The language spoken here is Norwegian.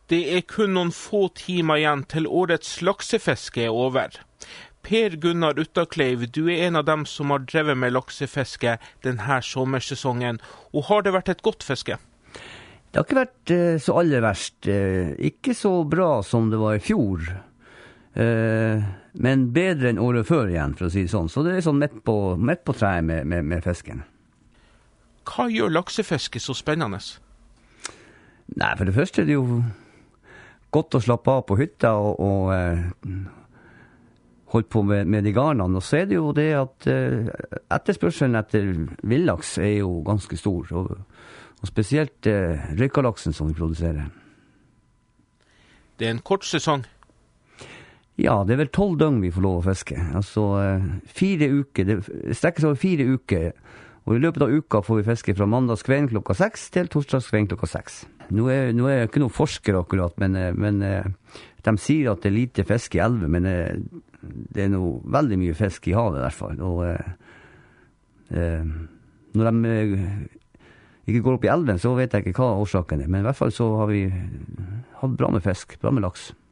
Det kun noen få timer igjen til årets laksefiske over. Per Gunnar Uttakleiv, du en av dem som har drevet med laksefiske denne sommersesongen, og har det vært et godt fiske? Det har ikke vært så aller verst. Ikke så bra som det var i fjor, men bedre enn året før igjen, for å si det sånn. Så det sånn midt på treet med fisken. Hva gjør laksefiske så spennende? Nei, for det første det jo godt å slappe av på hytta og holde på med de garnene. Og så det jo det at etterspørselen etter villaks jo ganske stor, og spesielt røykalaksen som vi produserer. Det en kort sesong? Ja, det vel 12 døgn vi får lov å fiske. Altså 4 uker, det strekker seg over 4 uker. Og i løpet av uka får vi fiske fra mandagskvelden klokka 6 til torsdagskvelden klokka 6. Nå jeg ikke noen forsker akkurat, men de sier at det lite fisk i elve, men det noe veldig mye fisk i havet i hvert fall. Og når de ikke går opp i elven, så vet jeg ikke hva årsaken men i hvert fall så har vi hatt bra med fisk, bra med laks.